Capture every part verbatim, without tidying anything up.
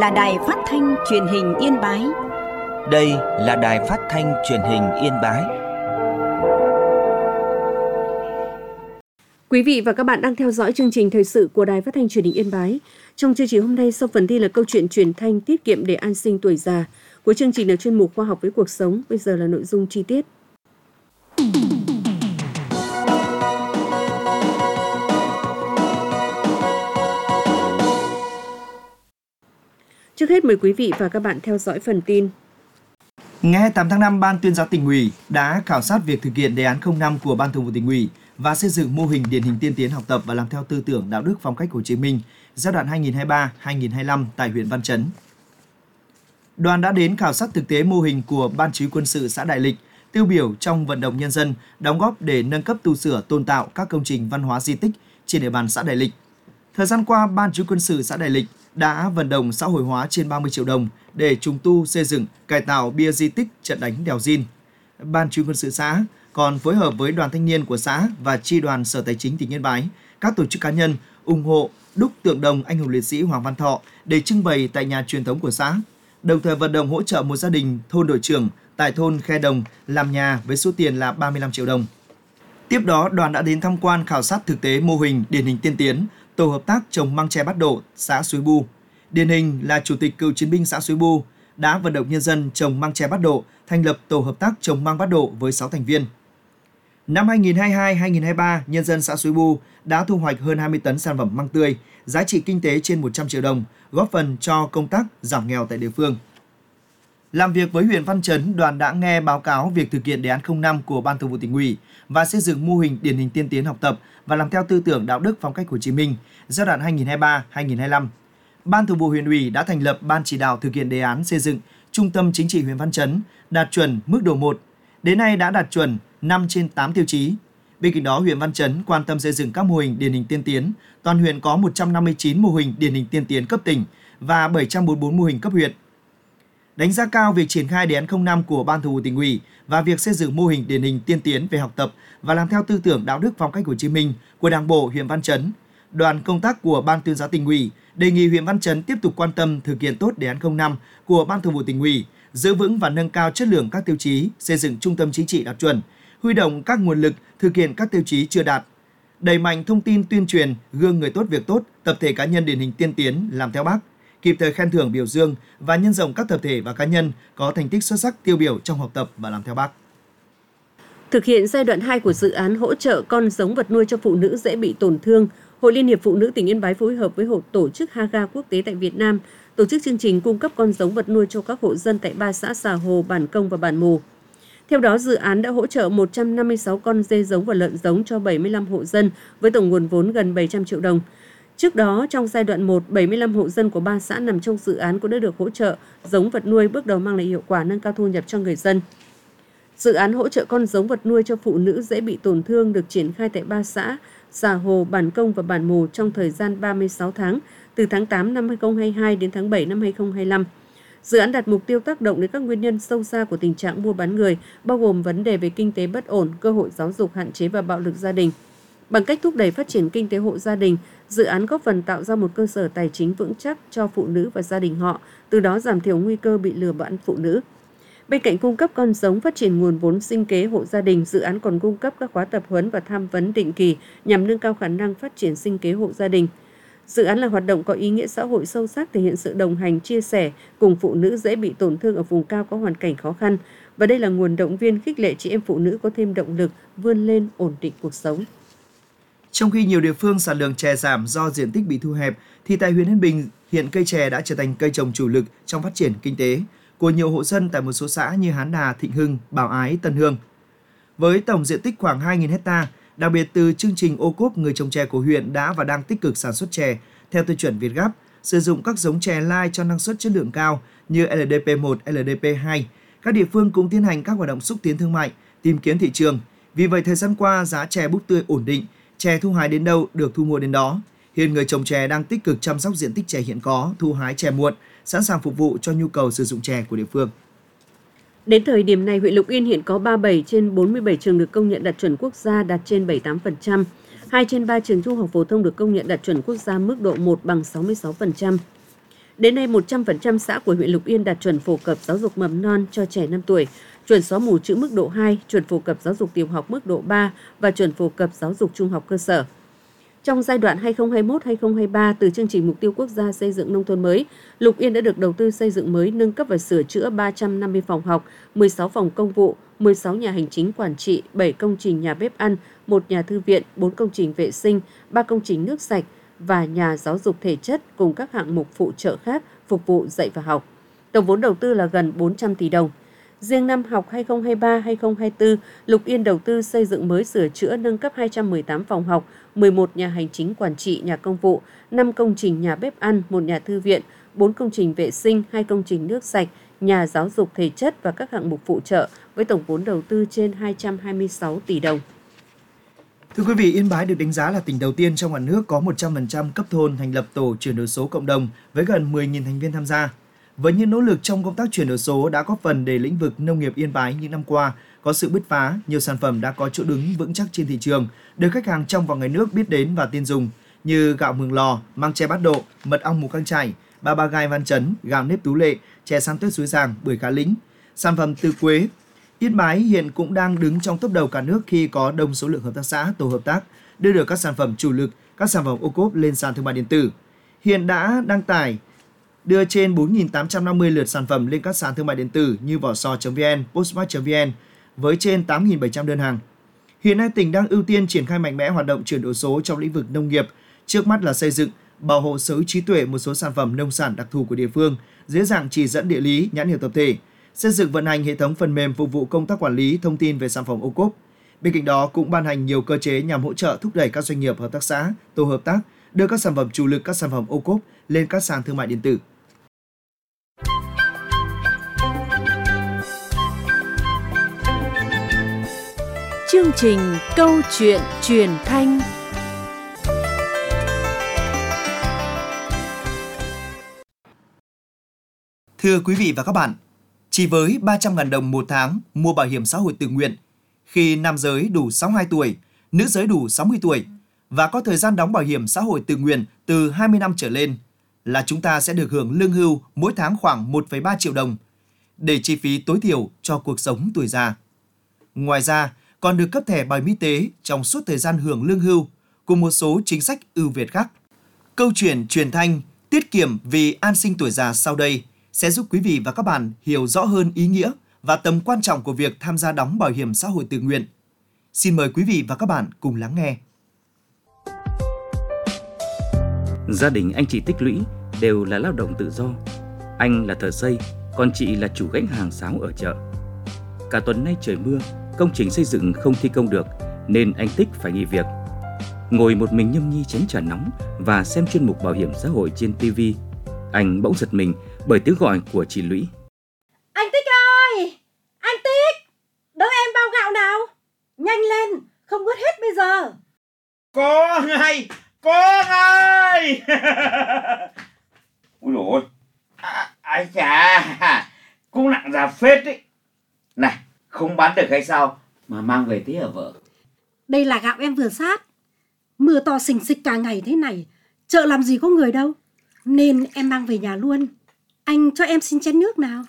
là Đài Phát thanh Truyền hình Yên Bái. Đây là Đài Phát thanh Truyền hình Yên Bái. Quý vị và các bạn đang theo dõi chương trình thời sự của Đài Phát thanh Truyền hình Yên Bái. Trong chương trình hôm nay, sau phần tin là câu chuyện truyền thanh tiết kiệm để an sinh tuổi già. Cuối chương trình là chuyên mục khoa học với cuộc sống. Bây giờ là nội dung chi tiết. Trước hết mời quý vị và các bạn theo dõi phần tin. Ngày hai mươi tám tháng năm, Ban Tuyên giáo Tỉnh ủy đã khảo sát việc thực hiện đề án không năm của Ban Thường vụ Tỉnh ủy và xây dựng mô hình điển hình tiên tiến học tập và làm theo tư tưởng đạo đức phong cách Hồ Chí Minh giai đoạn hai nghìn không trăm hai mươi ba đến hai nghìn không trăm hai mươi lăm tại huyện Văn Chấn. Đoàn đã đến khảo sát thực tế mô hình của Ban Chỉ huy Quân sự xã Đại Lịch, tiêu biểu trong vận động nhân dân đóng góp để nâng cấp tu sửa tôn tạo các công trình văn hóa di tích trên địa bàn xã Đại Lịch. Thời gian qua, Ban Chỉ huy Quân sự xã Đại Lịch đã vận động xã hội hóa trên ba mươi triệu đồng để trùng tu, xây dựng, cải tạo bia di tích trận đánh Đèo Dìn. Ban Chỉ huy Quân sự xã còn phối hợp với đoàn thanh niên của xã và chi đoàn Sở Tài chính tỉnh Yên Bái, các tổ chức cá nhân ủng hộ đúc tượng đồng anh hùng liệt sĩ Hoàng Văn Thọ để trưng bày tại nhà truyền thống của xã, đồng thời vận động hỗ trợ một gia đình thôn đội trưởng tại thôn Khe Đồng làm nhà với số tiền là ba mươi lăm triệu đồng. Tiếp đó, đoàn đã đến tham quan khảo sát thực tế mô hình điển hình tiên tiến tổ hợp tác trồng măng tre Bát Độ, xã Suối Bu. Điển hình là Chủ tịch Cựu chiến binh xã Suối Bu đã vận động nhân dân trồng măng tre Bát Độ, thành lập tổ hợp tác trồng măng Bát Độ với sáu thành viên. Năm hai nghìn không trăm hai mươi hai đến hai nghìn không trăm hai mươi ba, nhân dân xã Suối Bu đã thu hoạch hơn hai mươi tấn sản phẩm măng tươi, giá trị kinh tế trên một trăm triệu đồng, góp phần cho công tác giảm nghèo tại địa phương. Làm việc với huyện Văn Chấn, đoàn đã nghe báo cáo việc thực hiện đề án không năm của Ban Thường vụ Tỉnh ủy và xây dựng mô hình điển hình tiên tiến học tập và làm theo tư tưởng đạo đức phong cách Hồ Chí Minh giai đoạn hai nghìn không trăm hai mươi ba đến hai nghìn không trăm hai mươi lăm. Ban Thường vụ huyện ủy đã thành lập ban chỉ đạo thực hiện đề án xây dựng Trung tâm Chính trị huyện Văn Chấn đạt chuẩn mức độ một. Đến nay đã đạt chuẩn năm trên tám tiêu chí. Bên cạnh đó, huyện Văn Chấn quan tâm xây dựng các mô hình điển hình tiên tiến. Toàn huyện có một trăm năm mươi chín mô hình điển hình tiên tiến cấp tỉnh và bảy trăm bốn mươi tư mô hình cấp huyện. Đánh giá cao việc triển khai đề án không năm của Ban Thường vụ Tỉnh ủy và việc xây dựng mô hình điển hình tiên tiến về học tập và làm theo tư tưởng đạo đức phong cách Hồ Chí Minh của Đảng bộ huyện Văn Chấn, đoàn công tác của Ban Tuyên giáo Tỉnh ủy đề nghị huyện Văn Chấn tiếp tục quan tâm thực hiện tốt đề án không năm của Ban Thường vụ Tỉnh ủy, giữ vững và nâng cao chất lượng các tiêu chí, xây dựng trung tâm chính trị đạt chuẩn, huy động các nguồn lực thực hiện các tiêu chí chưa đạt, đẩy mạnh thông tin tuyên truyền, gương người tốt việc tốt, tập thể cá nhân điển hình tiên tiến làm theo Bác, kịp thời khen thưởng biểu dương và nhân rộng các tập thể và cá nhân có thành tích xuất sắc tiêu biểu trong học tập và làm theo Bác. Thực hiện giai đoạn hai của dự án hỗ trợ con giống vật nuôi cho phụ nữ dễ bị tổn thương, Hội Liên hiệp Phụ nữ tỉnh Yên Bái phối hợp với Hội Tổ chức Haga Quốc tế tại Việt Nam tổ chức chương trình cung cấp con giống vật nuôi cho các hộ dân tại ba xã Xà Hồ, Bản Công và Bản Mù. Theo đó, dự án đã hỗ trợ một trăm năm mươi sáu con dê giống và lợn giống cho bảy mươi lăm hộ dân với tổng nguồn vốn gần bảy trăm triệu đồng. Trước đó, trong giai đoạn một, bảy mươi lăm hộ dân của ba xã nằm trong dự án cũng đã được hỗ trợ giống vật nuôi, bước đầu mang lại hiệu quả nâng cao thu nhập cho người dân. Dự án hỗ trợ con giống vật nuôi cho phụ nữ dễ bị tổn thương được triển khai tại ba xã Xà Hồ, Bản Công và Bản Mù trong thời gian ba mươi sáu tháng, từ tháng tám năm hai nghìn không trăm hai mươi hai đến tháng bảy năm hai nghìn không trăm hai mươi lăm. Dự án đặt mục tiêu tác động đến các nguyên nhân sâu xa của tình trạng mua bán người, bao gồm vấn đề về kinh tế bất ổn, cơ hội giáo dục hạn chế và bạo lực gia đình. Bằng cách thúc đẩy phát triển kinh tế hộ gia đình, dự án góp phần tạo ra một cơ sở tài chính vững chắc cho phụ nữ và gia đình họ, từ đó giảm thiểu nguy cơ bị lừa bán phụ nữ. Bên cạnh cung cấp con giống, phát triển nguồn vốn sinh kế hộ gia đình, dự án còn cung cấp các khóa tập huấn và tham vấn định kỳ nhằm nâng cao khả năng phát triển sinh kế hộ gia đình. Dự án là hoạt động có ý nghĩa xã hội sâu sắc, thể hiện sự đồng hành, chia sẻ cùng phụ nữ dễ bị tổn thương ở vùng cao có hoàn cảnh khó khăn. Và đây là nguồn động viên khích lệ chị em phụ nữ có thêm động lực vươn lên ổn định cuộc sống. Trong khi nhiều địa phương sản lượng chè giảm do diện tích bị thu hẹp, thì tại huyện Yên Bình, hiện cây chè đã trở thành cây trồng chủ lực trong phát triển kinh tế của nhiều hộ dân tại một số xã như Hán Đà, Thịnh Hưng, Bảo Ái, Tân Hương. Với tổng diện tích khoảng hai nghìn ha, đặc biệt từ chương trình ô cốp, người trồng chè của huyện đã và đang tích cực sản xuất chè theo tiêu chuẩn Việt Gáp, sử dụng các giống chè lai cho năng suất chất lượng cao như L D P một, L D P hai. Các địa phương cũng tiến hành các hoạt động xúc tiến thương mại, tìm kiếm thị trường. Vì vậy, thời gian qua, giá chè búp tươi ổn định, chè thu hái đến đâu được thu mua đến đó. Hiện người trồng chè đang tích cực chăm sóc diện tích chè hiện có, thu hái chè muộn, sẵn sàng phục vụ cho nhu cầu sử dụng chè của địa phương. Đến thời điểm này, huyện Lục Yên hiện có ba mươi bảy trên bốn mươi bảy trường được công nhận đạt chuẩn quốc gia, đạt trên bảy mươi tám phần trăm. hai trên ba trường trung học phổ thông được công nhận đạt chuẩn quốc gia mức độ một bằng sáu mươi sáu phần trăm. Đến nay, một trăm phần trăm xã của huyện Lục Yên đạt chuẩn phổ cập giáo dục mầm non cho trẻ năm tuổi, chuẩn xóa mù chữ mức độ hai, chuẩn phổ cập giáo dục tiểu học mức độ ba và chuẩn phổ cập giáo dục trung học cơ sở. Trong giai đoạn hai nghìn không trăm hai mươi mốt đến hai nghìn không trăm hai mươi ba, từ chương trình mục tiêu quốc gia xây dựng nông thôn mới, Lục Yên đã được đầu tư xây dựng mới, nâng cấp và sửa chữa ba trăm năm mươi phòng học, mười sáu phòng công vụ, mười sáu nhà hành chính quản trị, bảy công trình nhà bếp ăn, một nhà thư viện, bốn công trình vệ sinh, ba công trình nước sạch và nhà giáo dục thể chất cùng các hạng mục phụ trợ khác phục vụ dạy và học. Tổng vốn đầu tư là gần bốn trăm tỷ đồng. Riêng năm học hai nghìn không trăm hai mươi ba đến hai nghìn không trăm hai mươi tư, Lục Yên đầu tư xây dựng mới, sửa chữa, nâng cấp hai trăm mười tám phòng học, mười một nhà hành chính quản trị, nhà công vụ, năm công trình nhà bếp ăn, một nhà thư viện, bốn công trình vệ sinh, hai công trình nước sạch, nhà giáo dục thể chất và các hạng mục phụ trợ với tổng vốn đầu tư trên hai trăm hai mươi sáu tỷ đồng. Thưa quý vị, Yên Bái được đánh giá là tỉnh đầu tiên trong cả nước có một trăm phần trăm cấp thôn thành lập tổ chuyển đổi số cộng đồng với gần mười nghìn thành viên tham gia. Với những nỗ lực trong công tác chuyển đổi số đã góp phần để lĩnh vực nông nghiệp Yên Bái những năm qua có sự bứt phá, nhiều sản phẩm đã có chỗ đứng vững chắc trên thị trường, được khách hàng trong và ngoài nước biết đến và tin dùng như gạo Mường Lò, măng tre Bát Độ, mật ong Mù Căng Chải, ba ba gai Văn Chấn, gạo nếp Tú Lệ, chè san tuyết Suối Giàng, bưởi Khá Lĩnh. Sản phẩm từ quế, Yên Bái hiện cũng đang đứng trong top đầu cả nước khi có đông số lượng hợp tác xã, tổ hợp tác đưa được các sản phẩm chủ lực, các sản phẩm ô cốp lên sàn thương mại điện tử. Hiện đã đăng tải đưa trên bốn nghìn tám trăm năm mươi lượt sản phẩm lên các sàn thương mại điện tử như vỏ sò chấm vn, postmart chấm vn với trên tám nghìn bảy trăm đơn hàng. Hiện nay tỉnh đang ưu tiên triển khai mạnh mẽ hoạt động chuyển đổi số trong lĩnh vực nông nghiệp. Trước mắt là xây dựng, bảo hộ sở hữu trí tuệ một số sản phẩm nông sản đặc thù của địa phương dưới dạng chỉ dẫn địa lý, nhãn hiệu tập thể, xây dựng vận hành hệ thống phần mềm phục vụ công tác quản lý thông tin về sản phẩm ô cốp. Bên cạnh đó cũng ban hành nhiều cơ chế nhằm hỗ trợ thúc đẩy các doanh nghiệp, hợp tác xã, tổ hợp tác đưa các sản phẩm chủ lực, các sản phẩm ô cốp lên các sàn thương mại điện tử. Chương trình Câu chuyện truyền thanh. Thưa quý vị và các bạn, chỉ với ba trăm nghìn đồng một tháng mua bảo hiểm xã hội tự nguyện, khi nam giới đủ sáu mươi hai tuổi, nữ giới đủ sáu mươi tuổi và có thời gian đóng bảo hiểm xã hội tự nguyện từ hai mươi năm trở lên là chúng ta sẽ được hưởng lương hưu mỗi tháng khoảng một phẩy ba triệu đồng để chi phí tối thiểu cho cuộc sống tuổi già. Ngoài ra, còn được cấp thẻ bảo hiểm y tế trong suốt thời gian hưởng lương hưu cùng một số chính sách ưu việt khác. Câu chuyện truyền thanh tiết kiệm vì an sinh tuổi già sau đây sẽ giúp quý vị và các bạn hiểu rõ hơn ý nghĩa và tầm quan trọng của việc tham gia đóng bảo hiểm xã hội tự nguyện. Xin mời quý vị và các bạn cùng lắng nghe. Gia đình anh chị tích lũy đều là lao động tự do. Anh là thợ xây, còn chị là chủ gánh hàng sáo ở chợ. Cả tuần nay trời mưa, công trình xây dựng không thi công được nên anh Tích phải nghỉ việc. Ngồi một mình nhâm nhi chén trà nóng và xem chuyên mục bảo hiểm xã hội trên ti vi, anh bỗng giật mình bởi tiếng gọi của chị Lũy. Anh Tích ơi! Anh Tích! Đỡ em bao gạo nào! Nhanh lên, không ướt hết bây giờ! Có ngay! Có ngay! Ôi dồi ôi! À, ai chà! Cũng nặng ra phết đấy! Này, không bán được hay sao mà mang về thế hả vợ? Đây là gạo em vừa sát. Mưa to xình xịch cả ngày thế này, chợ làm gì có người đâu. Nên em mang về nhà luôn. Anh cho em xin chén nước nào.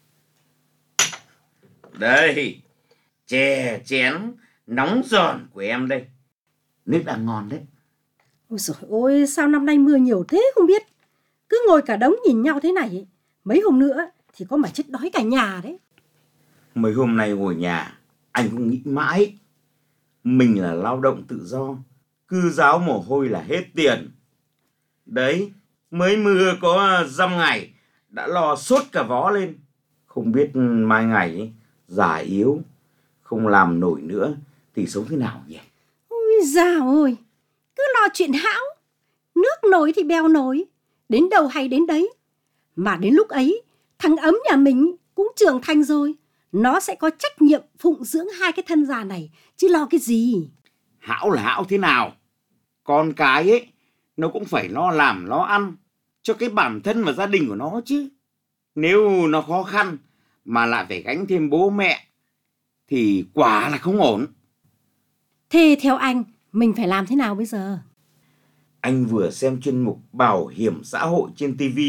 Đây, chè chén nóng giòn của em đây. Nước đang ngon đấy. Ôi dồi ôi, sao năm nay mưa nhiều thế không biết. Cứ ngồi cả đống nhìn nhau thế này, mấy hôm nữa thì có mà chết đói cả nhà đấy. Mấy hôm nay ngồi nhà, anh cũng nghĩ mãi. Mình là lao động tự do, cư giáo mồ hôi là hết tiền. Đấy, mới mưa có dăm ngày, đã lo sốt cả vó lên. Không biết mai ngày ấy, già yếu, không làm nổi nữa thì sống thế nào nhỉ? Ôi dào ôi, cứ lo chuyện hão. Nước nổi thì bèo nổi, đến đâu hay đến đấy. Mà đến lúc ấy, thằng Ấm nhà mình cũng trưởng thành rồi. Nó sẽ có trách nhiệm phụng dưỡng hai cái thân già này, chứ lo cái gì. Hão là hão thế nào? Con cái ấy, nó cũng phải lo làm, lo ăn cho cái bản thân và gia đình của nó chứ. Nếu nó khó khăn mà lại phải gánh thêm bố mẹ thì quả là không ổn. Thế theo anh, mình phải làm thế nào bây giờ? Anh vừa xem chuyên mục bảo hiểm xã hội trên ti vi,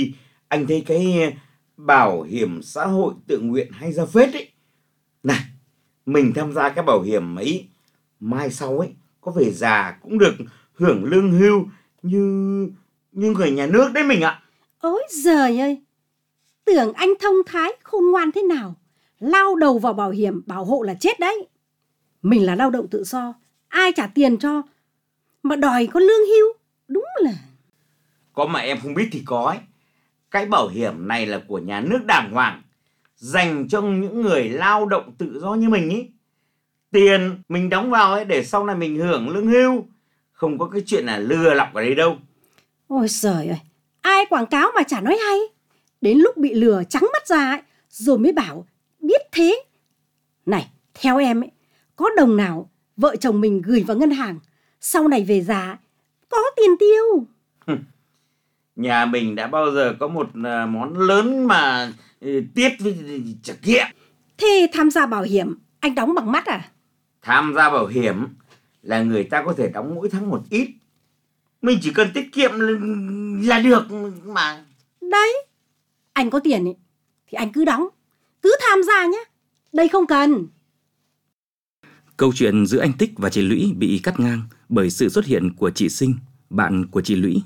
anh thấy cái bảo hiểm xã hội tự nguyện hay ra phết ấy. Này, mình tham gia cái bảo hiểm ấy, mai sau ấy có về già cũng được hưởng lương hưu như như người nhà nước đấy mình ạ. Ôi giời ơi, tưởng anh thông thái khôn ngoan thế nào, lao đầu vào bảo hiểm bảo hộ là chết đấy. Mình là lao động tự do, ai trả tiền cho mà đòi có lương hưu, đúng là... Có mà em không biết thì có ấy. Cái bảo hiểm này là của nhà nước đàng hoàng, dành cho những người lao động tự do như mình ý. Tiền mình đóng vào ấy để sau này mình hưởng lương hưu, không có cái chuyện là lừa lọc ở đây đâu. Ôi giời ơi, ai quảng cáo mà chả nói hay. Đến lúc bị lừa trắng mắt ra ấy, rồi mới bảo biết thế. Này, theo em ấy, có đồng nào vợ chồng mình gửi vào ngân hàng, sau này về già có tiền tiêu? Nhà mình đã bao giờ có một món lớn mà tiết với trả kiệm. Thế tham gia bảo hiểm anh đóng bằng mắt à? Tham gia bảo hiểm là người ta có thể đóng mỗi tháng một ít, mình chỉ cần tiết kiệm là được mà. Đấy, anh có tiền ấy, thì anh cứ đóng, cứ tham gia nhé. Đây không cần. Câu chuyện giữa anh Tích và chị Lũy bị cắt ngang bởi sự xuất hiện của chị Sinh, bạn của chị Lũy.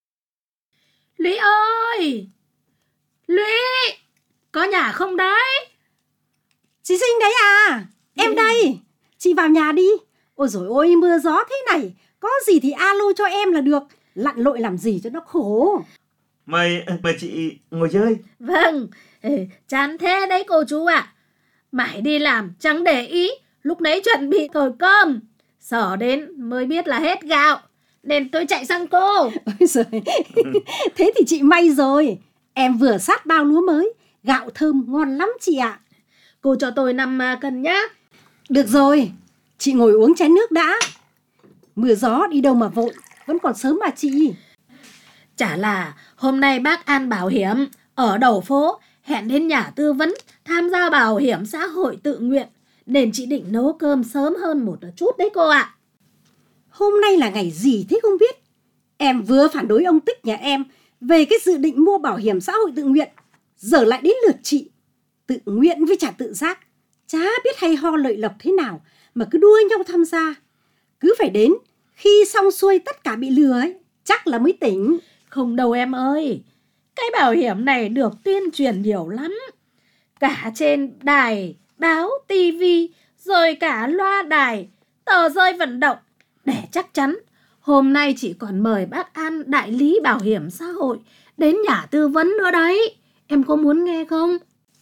Lũy ơi! Lũy! Có nhà không đấy? Chị Sinh đấy à? Em đây. Chị vào nhà đi. Ôi dồi ôi, mưa gió thế này, có gì thì alo cho em là được. Lặn lội làm gì cho nó khổ. Mời, mời chị ngồi chơi. Vâng, chán thế đấy cô chú ạ. À. Mãi đi làm chẳng để ý, lúc nãy chuẩn bị thổi cơm, sở đến mới biết là hết gạo, nên tôi chạy sang cô. Ôi giời. Thế thì chị may rồi. Em vừa sát bao lúa mới, gạo thơm ngon lắm chị ạ. À. Cô cho tôi năm cân nhá. Được rồi, chị ngồi uống chén nước đã. Mưa gió đi đâu mà vội, vẫn còn sớm mà chị. Chả là hôm nay bác An bảo hiểm ở đầu phố hẹn đến nhà tư vấn tham gia bảo hiểm xã hội tự nguyện, nên chị định nấu cơm sớm hơn một chút đấy cô ạ. À. Hôm nay là ngày gì thế không biết. Em vừa phản đối ông Tích nhà em về cái dự định mua bảo hiểm xã hội tự nguyện, giờ lại đến lượt chị. Tự nguyện với trả tự giác, chả biết hay ho lợi lộc thế nào mà cứ đua nhau tham gia. Cứ phải đến khi xong xuôi tất cả bị lừa ấy, chắc là mới tỉnh. Không đâu em ơi, cái bảo hiểm này được tuyên truyền nhiều lắm. Cả trên đài, báo, tivi, rồi cả loa đài, tờ rơi vận động. Để chắc chắn, hôm nay chị còn mời bác An đại lý bảo hiểm xã hội đến nhà tư vấn nữa đấy. Em có muốn nghe không?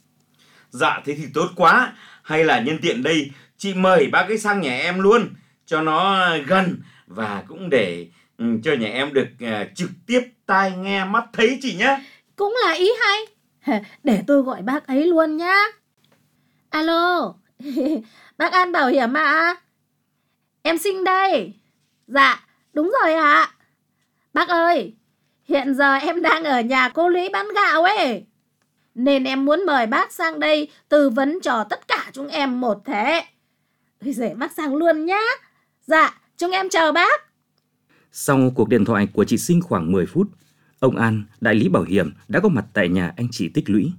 Dạ thế thì tốt quá. Hay là nhân tiện đây chị mời bác ấy sang nhà em luôn, cho nó gần, và cũng để um, cho nhà em được uh, trực tiếp tai nghe mắt thấy chị nhé. Cũng là ý hay. Để tôi gọi bác ấy luôn nhá. Alo, bác An bảo hiểm ạ. À? Em Sinh đây. Dạ, đúng rồi ạ. À. Bác ơi, hiện giờ em đang ở nhà cô Lũy bán gạo ấy, nên em muốn mời bác sang đây tư vấn cho tất cả chúng em một thế. Ôi giời, bác sang luôn nhá. Dạ, chúng em chào bác. Sau cuộc điện thoại của chị Sinh khoảng mười phút, ông An, đại lý bảo hiểm, đã có mặt tại nhà anh chị Tích Lũy.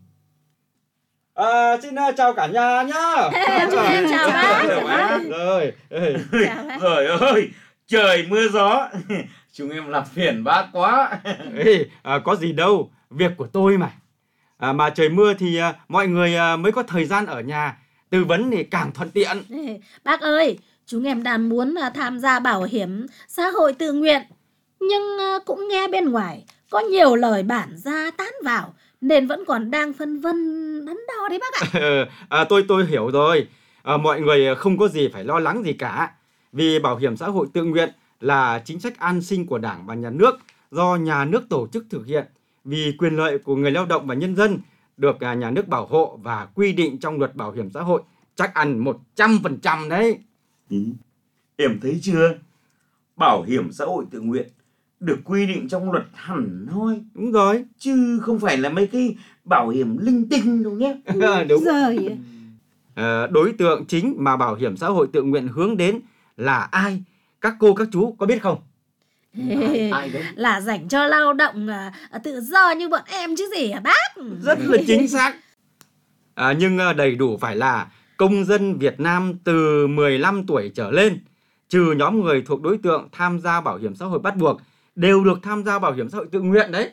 À, xin uh, chào cả nhà nhá. Chúng em chào bác. Rồi, rồi ơi, trời mưa gió, chúng em làm phiền bác quá. Ê, à, có gì đâu, việc của tôi mà. À, mà trời mưa thì à, mọi người à, mới có thời gian ở nhà, tư vấn thì càng thuận tiện. Bác ơi, chúng em đang muốn tham gia bảo hiểm xã hội tự nguyện, nhưng cũng nghe bên ngoài có nhiều lời bản ra tán vào, nên vẫn còn đang phân vân đắn đo đấy bác ạ. à, tôi tôi hiểu rồi. À, mọi người không có gì phải lo lắng gì cả, vì bảo hiểm xã hội tự nguyện là chính sách an sinh của Đảng và Nhà nước do nhà nước tổ chức thực hiện vì quyền lợi của người lao động và nhân dân, được nhà nước bảo hộ và quy định trong luật bảo hiểm xã hội, chắc ăn một trăm phần trăm đấy. Ừ. Em thấy chưa? Bảo hiểm xã hội tự nguyện được quy định trong luật hẳn hoi. Đúng rồi. Chứ không phải là mấy cái bảo hiểm linh tinh đâu nhé. Đúng rồi. À, đối tượng chính mà bảo hiểm xã hội tự nguyện hướng đến là ai? Các cô các chú có biết không? Ai, ai đấy? Là dành cho lao động à, tự do như bọn em chứ gì hả bác? Rất là chính xác. À, nhưng đầy đủ phải là công dân Việt Nam từ mười lăm tuổi trở lên, trừ nhóm người thuộc đối tượng tham gia bảo hiểm xã hội bắt buộc, đều được tham gia bảo hiểm xã hội tự nguyện đấy.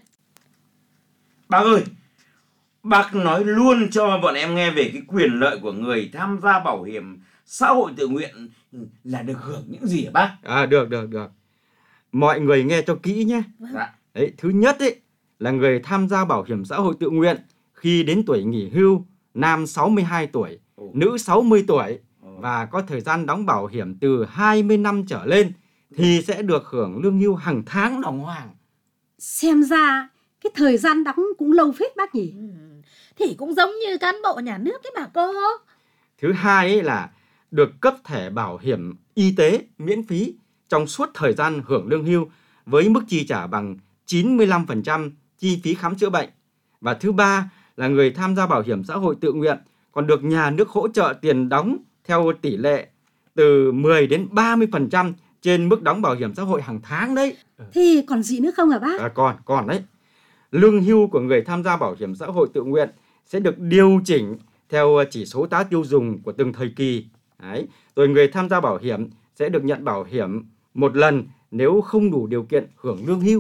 Bác ơi, bác nói luôn cho bọn em nghe về cái quyền lợi của người tham gia bảo hiểm xã hội tự nguyện là được hưởng những gì hả bác? À, được, được, được. Mọi người nghe cho kỹ nhé. Dạ. Đấy, thứ nhất ấy, là người tham gia bảo hiểm xã hội tự nguyện khi đến tuổi nghỉ hưu, nam sáu mươi hai tuổi, Ồ. nữ sáu mươi tuổi Ồ. và có thời gian đóng bảo hiểm từ hai mươi năm trở lên thì sẽ được hưởng lương hưu hàng tháng đàng hoàng. Xem ra cái thời gian đóng cũng lâu phết bác nhỉ. Ừ, thì cũng giống như cán bộ nhà nước ấy mà cô. Thứ hai ấy là được cấp thẻ bảo hiểm y tế miễn phí trong suốt thời gian hưởng lương hưu với mức chi trả bằng chín mươi lăm phần trăm chi phí khám chữa bệnh. Và thứ ba là người tham gia bảo hiểm xã hội tự nguyện còn được nhà nước hỗ trợ tiền đóng theo tỷ lệ từ mười đến ba mươi phần trăm trên mức đóng bảo hiểm xã hội hàng tháng đấy. Thì còn gì nữa không hả bác? À, còn, còn đấy. Lương hưu của người tham gia bảo hiểm xã hội tự nguyện sẽ được điều chỉnh theo chỉ số giá tiêu dùng của từng thời kỳ. Đấy. Rồi người tham gia bảo hiểm sẽ được nhận bảo hiểm một lần nếu không đủ điều kiện hưởng lương hưu.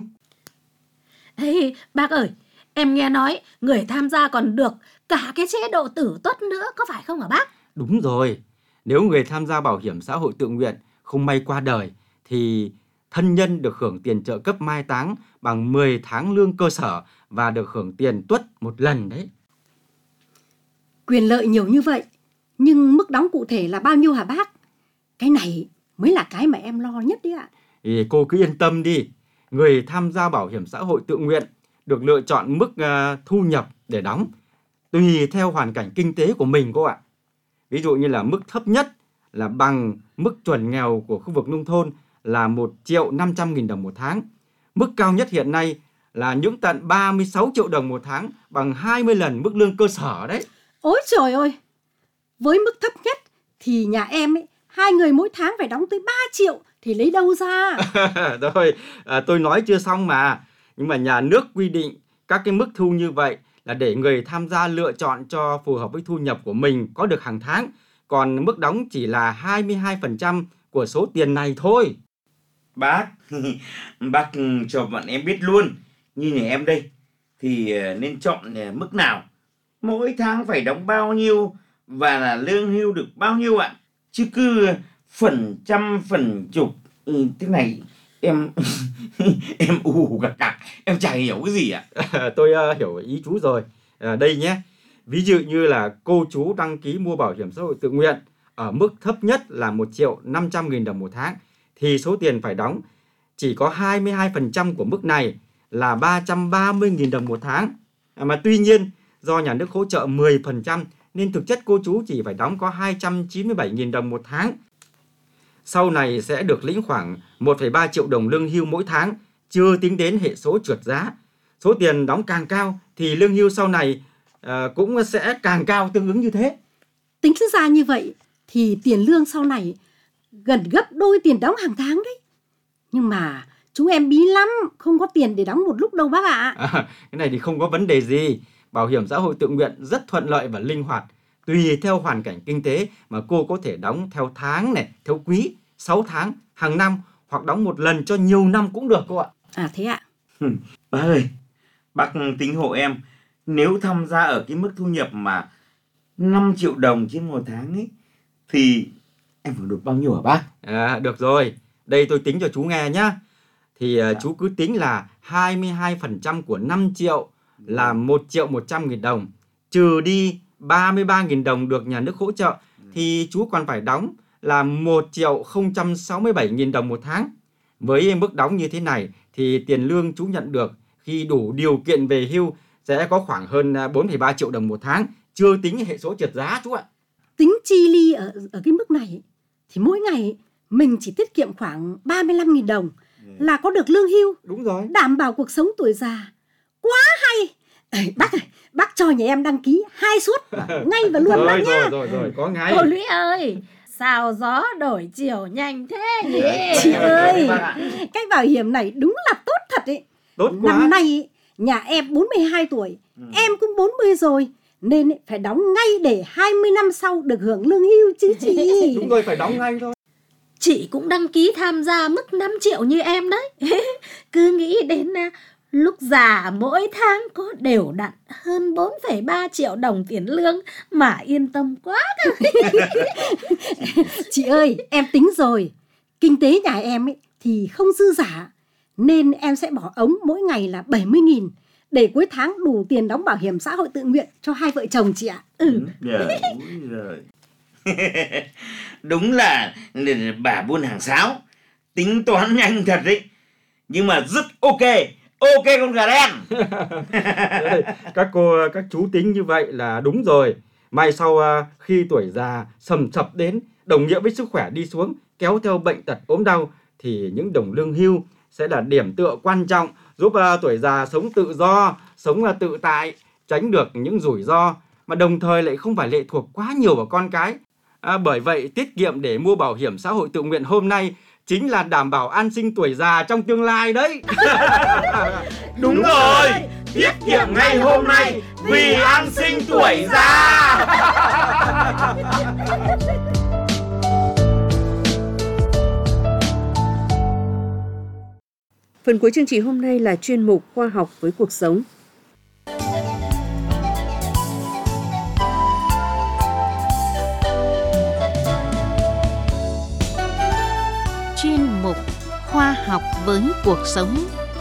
Ê, bác ơi, em nghe nói người tham gia còn được cả cái chế độ tử tuất nữa, có phải không hả bác? Đúng rồi. Nếu người tham gia bảo hiểm xã hội tự nguyện không may qua đời thì thân nhân được hưởng tiền trợ cấp mai táng bằng mười tháng lương cơ sở và được hưởng tiền tuất một lần đấy. Quyền lợi nhiều như vậy, nhưng mức đóng cụ thể là bao nhiêu hả bác? Cái này mới là cái mà em lo nhất đấy ạ. Thì cô cứ yên tâm đi. Người tham gia bảo hiểm xã hội tự nguyện được lựa chọn mức uh, thu nhập để đóng tùy theo hoàn cảnh kinh tế của mình cô ạ. Ví dụ như là mức thấp nhất là bằng mức chuẩn nghèo của khu vực nông thôn là một triệu năm trăm nghìn đồng một tháng. Mức cao nhất hiện nay là những tận ba mươi sáu triệu đồng một tháng, bằng hai mươi lần mức lương cơ sở đấy. Ôi trời ơi! Với mức thấp nhất thì nhà em ấy, hai người mỗi tháng phải đóng tới ba triệu thì lấy đâu ra? Rồi, à, tôi nói chưa xong mà. Nhưng mà nhà nước quy định các cái mức thu như vậy là để người tham gia lựa chọn cho phù hợp với thu nhập của mình có được hàng tháng. Còn mức đóng chỉ là hai mươi hai phần trăm của số tiền này thôi. Bác, bác cho bọn em biết luôn. Như nhà em đây thì nên chọn mức nào, mỗi tháng phải đóng bao nhiêu và là lương hưu được bao nhiêu ạ? Chứ cứ phần trăm phần chục ừ, thế này em em ù gặt gặt, em chả hiểu cái gì ạ. À, tôi uh, hiểu ý chú rồi. À, đây nhé. Ví dụ như là cô chú đăng ký mua bảo hiểm xã hội tự nguyện ở mức thấp nhất là một triệu năm trăm nghìn đồng một tháng thì số tiền phải đóng chỉ có hai mươi hai phần trăm của mức này là ba trăm ba mươi nghìn đồng một tháng. À, mà tuy nhiên do nhà nước hỗ trợ mười phần trăm nên thực chất cô chú chỉ phải đóng có hai trăm chín mươi bảy nghìn đồng một tháng. Sau này sẽ được lĩnh khoảng một phẩy ba triệu đồng lương hưu mỗi tháng, chưa tính đến hệ số trượt giá. Số tiền đóng càng cao thì lương hưu sau này uh, cũng sẽ càng cao tương ứng như thế. Tính ra như vậy thì tiền lương sau này gần gấp đôi tiền đóng hàng tháng đấy. Nhưng mà chúng em bí lắm, không có tiền để đóng một lúc đâu bác ạ. À, cái này thì không có vấn đề gì. Bảo hiểm xã hội tự nguyện rất thuận lợi và linh hoạt. Tùy theo hoàn cảnh kinh tế mà cô có thể đóng theo tháng này, theo quý, sáu tháng, hàng năm hoặc đóng một lần cho nhiều năm cũng được cô ạ. À thế ạ. Bác ơi, bác tính hộ em, nếu tham gia ở cái mức thu nhập mà năm triệu đồng trên một tháng ấy thì em phải được bao nhiêu hả bác? À, được rồi, đây tôi tính cho chú nghe nhá. Thì uh, chú cứ tính là hai mươi hai phần trăm của năm triệu là một triệu một trăm nghìn đồng, trừ đi ba mươi ba nghìn đồng được nhà nước hỗ trợ thì chú còn phải đóng là một triệu không trăm sáu mươi bảy nghìn đồng một tháng. Với mức đóng như thế này thì tiền lương chú nhận được khi đủ điều kiện về hưu sẽ có khoảng hơn bốn phẩy ba triệu đồng một tháng, chưa tính hệ số trượt giá chú ạ. Tính chi ly ở, ở cái mức này thì mỗi ngày mình chỉ tiết kiệm khoảng ba mươi lăm nghìn đồng là có được lương hưu. Đúng rồi. Đảm bảo cuộc sống tuổi già. Quá hay. Ê, bác ơi, bác cho nhà em đăng ký hai suất ngay và luôn bác rồi, nhá. Rồi rồi rồi, có ngay. Cô Lũy ơi, Sao gió đổi chiều nhanh thế nhỉ? Chị ơi, cái bảo hiểm này đúng là tốt thật ấy. Tốt quá. Năm nay ấy, nhà em bốn mươi hai tuổi, ừ. em cũng bốn mươi rồi, nên ấy, phải đóng ngay để hai mươi năm sau được hưởng lương hưu chứ chị. Đúng rồi, phải đóng ngay thôi. Chị cũng đăng ký tham gia mức năm triệu như em đấy. Cứ nghĩ đến lúc già mỗi tháng có đều đặn hơn bốn phẩy ba triệu đồng tiền lương mà yên tâm quá. Chị ơi, em tính rồi. Kinh tế nhà em ấy thì không dư giả, nên em sẽ bỏ ống mỗi ngày là bảy mươi nghìn để cuối tháng đủ tiền đóng bảo hiểm xã hội tự nguyện cho hai vợ chồng chị ạ. Ừ. Trời ơi. Đúng là, là bà buôn hàng sáo, tính toán nhanh thật đấy. Nhưng mà rất ok. Ok con gà đen. Các cô, các chú tính như vậy là đúng rồi. Mai sau khi tuổi già sầm sập đến, đồng nghĩa với sức khỏe đi xuống, kéo theo bệnh tật ốm đau, thì những đồng lương hưu sẽ là điểm tựa quan trọng giúp tuổi già sống tự do, sống tự tại, tránh được những rủi ro, mà đồng thời lại không phải lệ thuộc quá nhiều vào con cái. À, bởi vậy tiết kiệm để mua bảo hiểm xã hội tự nguyện hôm nay chính là đảm bảo an sinh tuổi già trong tương lai đấy. Đúng, Đúng rồi, tiết kiệm ngay hôm nay vì an sinh tuổi già. Phần cuối chương trình hôm nay là chuyên mục Khoa học với cuộc sống. Chuyên mục Khoa học với cuộc sống.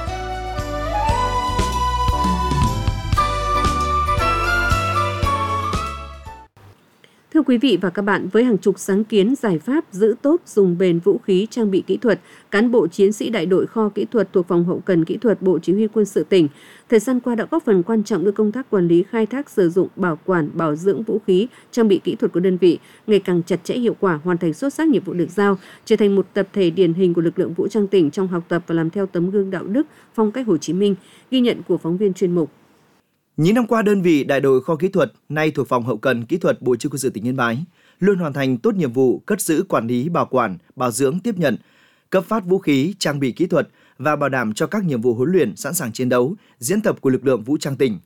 Thưa quý vị và các bạn, với hàng chục sáng kiến giải pháp giữ tốt dùng bền vũ khí trang bị kỹ thuật, cán bộ chiến sĩ đại đội kho kỹ thuật thuộc phòng hậu cần kỹ thuật Bộ Chỉ huy Quân sự tỉnh, thời gian qua đã góp phần quan trọng đưa công tác quản lý khai thác sử dụng, bảo quản, bảo dưỡng vũ khí trang bị kỹ thuật của đơn vị ngày càng chặt chẽ, hiệu quả, hoàn thành xuất sắc nhiệm vụ được giao, trở thành một tập thể điển hình của lực lượng vũ trang tỉnh trong học tập và làm theo tấm gương đạo đức, phong cách Hồ Chí Minh. Ghi nhận của phóng viên chuyên mục. Những năm qua, đơn vị đại đội kho kỹ thuật, nay thuộc phòng hậu cần kỹ thuật Bộ Chỉ huy Quân sự tỉnh Yên Bái, luôn hoàn thành tốt nhiệm vụ cất giữ, quản lý, bảo quản, bảo dưỡng, tiếp nhận, cấp phát vũ khí, trang bị kỹ thuật và bảo đảm cho các nhiệm vụ huấn luyện, sẵn sàng chiến đấu, diễn tập của lực lượng vũ trang tỉnh.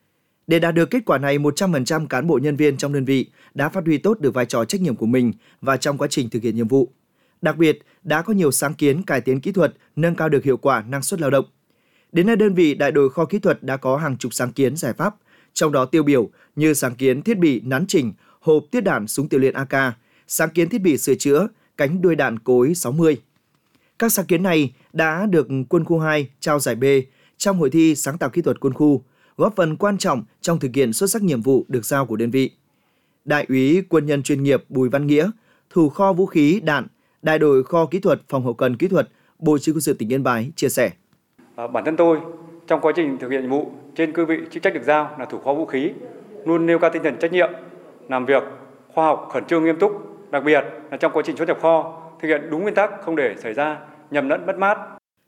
Để đạt được kết quả này, một trăm phần trăm cán bộ nhân viên trong đơn vị đã phát huy tốt được vai trò trách nhiệm của mình và trong quá trình thực hiện nhiệm vụ. Đặc biệt, đã có nhiều sáng kiến cải tiến kỹ thuật, nâng cao được hiệu quả năng suất lao động. Đến nay, đơn vị đại đội kho kỹ thuật đã có hàng chục sáng kiến giải pháp, trong đó tiêu biểu như sáng kiến thiết bị nắn chỉnh, hộp tiết đạn súng tiểu liên a ca, sáng kiến thiết bị sửa chữa, cánh đuôi đạn cối sáu mươi. Các sáng kiến này đã được Quân khu hai trao giải B trong hội thi sáng tạo kỹ thuật quân khu, góp phần quan trọng trong thực hiện xuất sắc nhiệm vụ được giao của đơn vị. Đại úy quân nhân chuyên nghiệp Bùi Văn Nghĩa, thủ kho vũ khí đạn, đại đội kho kỹ thuật phòng hậu cần kỹ thuật Bộ Chỉ huy Quân sự tỉnh Yên Bái chia sẻ. À, bản thân tôi trong quá trình thực hiện nhiệm vụ trên cương vị chức trách được giao là thủ kho vũ khí luôn nêu cao tinh thần trách nhiệm, làm việc khoa học, khẩn trương, nghiêm túc, đặc biệt là trong quá trình xuất nhập kho thực hiện đúng nguyên tắc không để xảy ra nhầm lẫn, mất mát.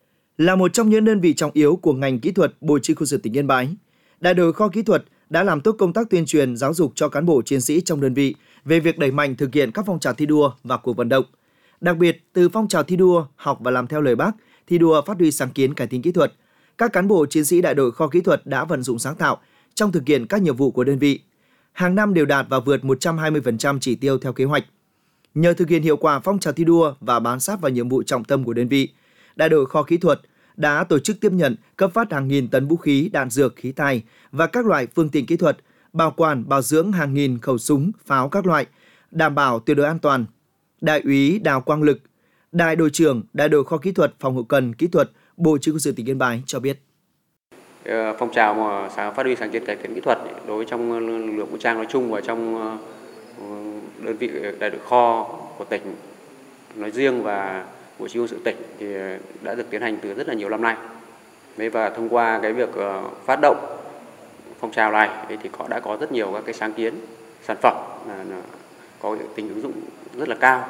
Là một trong những đơn vị trọng yếu của ngành kỹ thuật Bộ Chỉ huy Quân sự tỉnh Yên Bái, đại đội kho kỹ thuật đã làm tốt công tác tuyên truyền giáo dục cho cán bộ chiến sĩ trong đơn vị về việc đẩy mạnh thực hiện các phong trào thi đua và cuộc vận động. Đặc biệt, từ phong trào thi đua học và làm theo lời Bác, thi đua phát huy sáng kiến cải tiến kỹ thuật, các cán bộ chiến sĩ đại đội kho kỹ thuật đã vận dụng sáng tạo trong thực hiện các nhiệm vụ của đơn vị. Hàng năm đều đạt và vượt một trăm hai mươi phần trăm chỉ tiêu theo kế hoạch. Nhờ thực hiện hiệu quả phong trào thi đua và bám sát vào nhiệm vụ trọng tâm của đơn vị, đại đội kho kỹ thuật đã tổ chức tiếp nhận, cấp phát hàng nghìn tấn vũ khí, đạn dược, khí tài và các loại phương tiện kỹ thuật, bảo quản, bảo dưỡng hàng nghìn khẩu súng, pháo các loại, đảm bảo tuyệt đối an toàn. Đại úy Đào Quang Lực, đại đội trưởng đại đội kho kỹ thuật phòng hậu cần kỹ thuật Bộ Chỉ huy Quân sự tỉnh Yên Bái cho biết. Phong trào mà phát huy sáng kiến cải tiến kỹ thuật đối với trong lực lượng vũ trang nói chung và trong đơn vị đại đội kho của tỉnh nói riêng và Bộ Chỉ huy Quân sự tỉnh thì đã được tiến hành từ rất là nhiều năm nay. Và thông qua cái việc phát động phong trào này thì có đã có rất nhiều các cái sáng kiến sản phẩm có tính ứng dụng rất là cao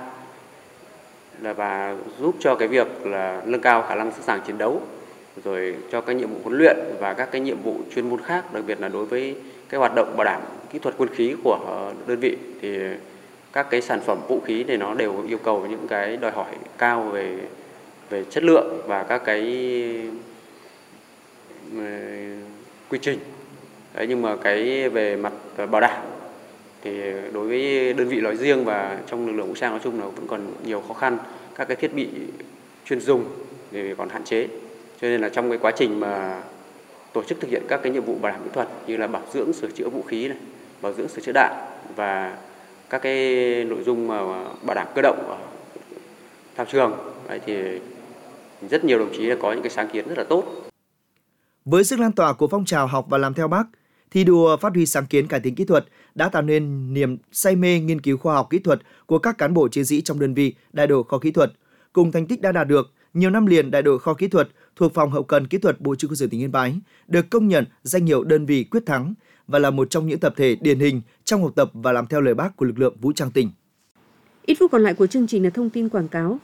và giúp cho cái việc là nâng cao khả năng sẵn sàng chiến đấu, rồi cho các nhiệm vụ huấn luyện và các cái nhiệm vụ chuyên môn khác, đặc biệt là đối với cái hoạt động bảo đảm kỹ thuật quân khí của đơn vị thì các cái sản phẩm vũ khí thì nó đều yêu cầu những cái đòi hỏi cao về về chất lượng và các cái quy trình. Đấy, nhưng mà cái về mặt bảo đảm thì đối với đơn vị nói riêng và trong lực lượng vũ trang nói chung là vẫn còn nhiều khó khăn. Các cái thiết bị chuyên dùng thì còn hạn chế. Cho nên là trong cái quá trình mà tổ chức thực hiện các cái nhiệm vụ bảo đảm kỹ thuật như là bảo dưỡng sửa chữa vũ khí này, bảo dưỡng sửa chữa đạn và các cái nội dung mà bảo đảm cơ động ở thao trường, đấy thì rất nhiều đồng chí đã có những cái sáng kiến rất là tốt. Với sức lan tỏa của phong trào học và làm theo Bác, thi đua phát huy sáng kiến cải tiến kỹ thuật đã tạo nên niềm say mê nghiên cứu khoa học kỹ thuật của các cán bộ chiến sĩ trong đơn vị đại đội kho kỹ thuật. Cùng thành tích đã đạt được, nhiều năm liền đại đội kho kỹ thuật thuộc phòng hậu cần kỹ thuật Bộ Chỉ huy quân sự tỉnh Yên Bái được công nhận danh hiệu đơn vị quyết thắng và là một trong những tập thể điển hình trong học tập và làm theo lời Bác của lực lượng vũ trang tỉnh. Ít phút còn lại của chương trình là thông tin quảng cáo.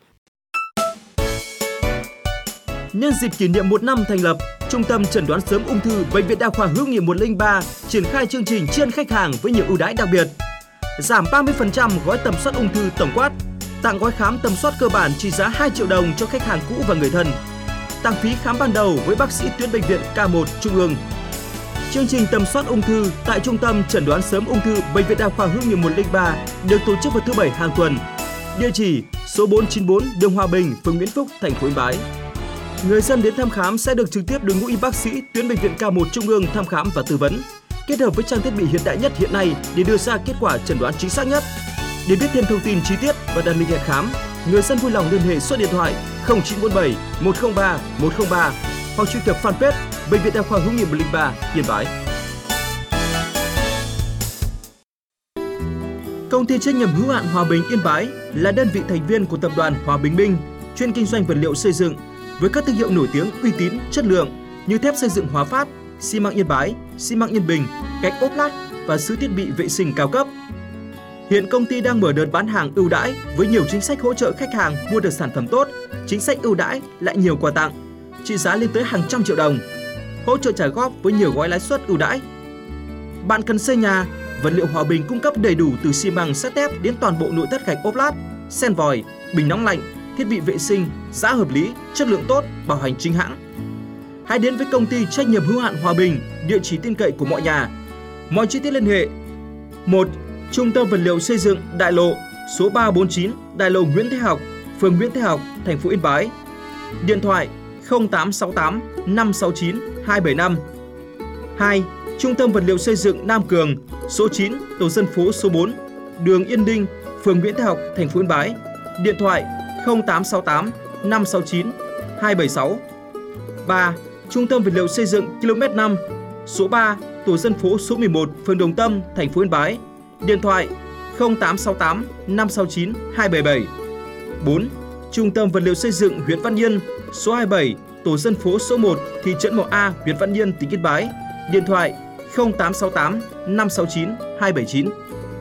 Nhân dịp kỷ niệm một năm thành lập, Trung tâm chẩn đoán sớm ung thư Bệnh viện Đa khoa Hữu nghị một không ba triển khai chương trình tri ân khách hàng với nhiều ưu đãi đặc biệt. Giảm ba mươi phần trăm gói tầm soát ung thư tổng quát, tặng gói khám tầm soát cơ bản trị giá hai triệu đồng cho khách hàng cũ và người thân. Tặng phí khám ban đầu với bác sĩ tuyến bệnh viện K một Trung ương. Chương trình tầm soát ung thư tại Trung tâm chẩn đoán sớm ung thư Bệnh viện Đa khoa Hữu nghị một không ba được tổ chức vào thứ Bảy hàng tuần. Địa chỉ số bốn chín bốn đường Hòa Bình, phường Nguyễn Phúc, thành phố Yên Bái. Người dân đến thăm khám sẽ được trực tiếp đội ngũ y bác sĩ tuyến bệnh viện K một Trung ương thăm khám và tư vấn, kết hợp với trang thiết bị hiện đại nhất hiện nay để đưa ra kết quả chẩn đoán chính xác nhất. Để biết thêm thông tin chi tiết và đặt lịch hẹn khám, người dân vui lòng liên hệ số điện thoại không chín bốn bảy một không ba một không ba hoặc truy cập fanpage Bệnh viện Đa khoa Hữu nghị một không ba Yên Bái. Công ty trách nhiệm hữu hạn Hòa Bình Yên Bái là đơn vị thành viên của tập đoàn Hòa Bình Minh, chuyên kinh doanh vật liệu xây dựng với các thương hiệu nổi tiếng, uy tín, chất lượng như thép xây dựng Hòa Phát, xi măng Yên Bái, xi măng Yên Bình, gạch ốp lát và sứ thiết bị vệ sinh cao cấp. Hiện công ty đang mở đợt bán hàng ưu đãi với nhiều chính sách hỗ trợ khách hàng mua được sản phẩm tốt, chính sách ưu đãi lại nhiều quà tặng, trị giá lên tới hàng trăm triệu đồng, hỗ trợ trả góp với nhiều gói lãi suất ưu đãi. Bạn cần xây nhà, vật liệu Hòa Bình cung cấp đầy đủ từ xi măng, sắt thép đến toàn bộ nội thất gạch ốp lát, sen vòi, bình nóng lạnh, thiết bị vệ sinh, giá hợp lý, chất lượng tốt, bảo hành chính hãng. Hãy đến với công ty trách nhiệm hữu hạn Hòa Bình, địa chỉ tin cậy của mọi nhà. Mọi chi tiết liên hệ: một. Trung tâm vật liệu xây dựng Đại lộ số ba bốn chín, Đại lộ Nguyễn Thế Học, phường Nguyễn Thế Học, thành phố Yên Bái. Điện thoại không tám sáu tám năm sáu chín hai bảy năm. hai. Trung tâm vật liệu xây dựng Nam Cường, số chín, tổ dân phố số bốn, đường Yên Đinh, phường Nguyễn Thế Học, thành phố Yên Bái. Điện thoại không tám sáu tám năm sáu chín hai bảy sáu. ba. Trung tâm vật liệu xây dựng ki lô mét năm, số ba, tổ dân phố số mười một, phường Đồng Tâm, thành phố Yên Bái. Điện thoại không tám sáu tám năm sáu chín hai bảy bảy. bốn. Trung tâm vật liệu xây dựng huyện Văn Yên, số hai mươi bảy, tổ dân phố số một, thị trấn Mỏ A, huyện Văn Yên, tỉnh Yên Bái. Điện thoại không tám sáu tám năm sáu chín hai bảy chín.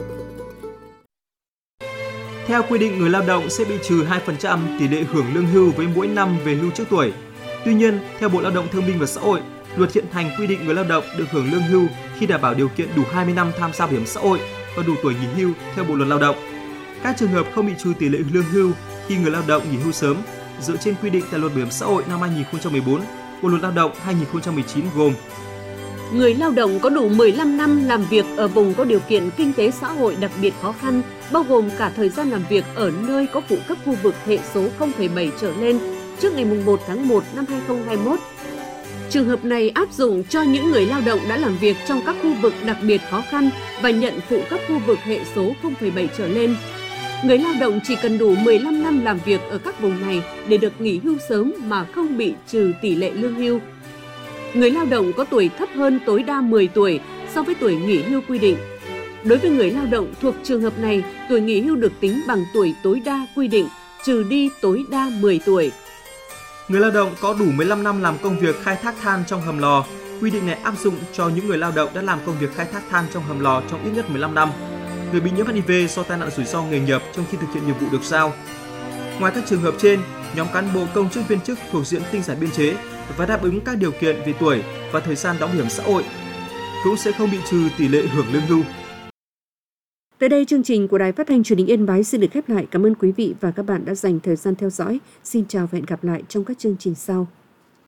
Theo quy định, người lao động sẽ bị trừ hai phần trăm tỷ lệ hưởng lương hưu với mỗi năm về hưu trước tuổi. Tuy nhiên, theo Bộ Lao động Thương binh và Xã hội, luật hiện hành quy định người lao động được hưởng lương hưu khi đảm bảo điều kiện đủ hai mươi năm tham gia bảo hiểm xã hội và đủ tuổi nghỉ hưu theo Bộ luật Lao động. Các trường hợp không bị trừ tỷ lệ lương hưu khi người lao động nghỉ hưu sớm dựa trên quy định tại Luật Bảo hiểm xã hội năm hai nghìn không trăm mười bốn, Bộ luật Lao động hai nghìn không trăm mười chín gồm: người lao động có đủ mười lăm năm làm việc ở vùng có điều kiện kinh tế xã hội đặc biệt khó khăn, bao gồm cả thời gian làm việc ở nơi có phụ cấp khu vực hệ số không phẩy bảy trở lên trước ngày một tháng một năm hai nghìn không trăm hai mươi mốt. Trường hợp này áp dụng cho những người lao động đã làm việc trong các khu vực đặc biệt khó khăn và nhận phụ cấp khu vực hệ số không phẩy bảy trở lên. Người lao động chỉ cần đủ mười lăm năm làm việc ở các vùng này để được nghỉ hưu sớm mà không bị trừ tỷ lệ lương hưu. Người lao động có tuổi thấp hơn tối đa mười tuổi so với tuổi nghỉ hưu quy định. Đối với người lao động thuộc trường hợp này, tuổi nghỉ hưu được tính bằng tuổi tối đa quy định, trừ đi tối đa mười tuổi. Người lao động có đủ mười lăm năm làm công việc khai thác than trong hầm lò. Quy định này áp dụng cho những người lao động đã làm công việc khai thác than trong hầm lò trong ít nhất mười lăm năm. Người bị nhiễm hát i vê do tai nạn rủi ro nghề nghiệp trong khi thực hiện nhiệm vụ được giao. Ngoài các trường hợp trên, nhóm cán bộ công chức viên chức thuộc diện tinh giản biên chế và đáp ứng các điều kiện về tuổi và thời gian đóng bảo hiểm xã hội cũng sẽ không bị trừ tỷ lệ hưởng lương hưu. Tới đây chương trình của Đài Phát thanh Truyền hình Yên Bái xin được khép lại. Cảm ơn quý vị và các bạn đã dành thời gian theo dõi. Xin chào và hẹn gặp lại trong các chương trình sau.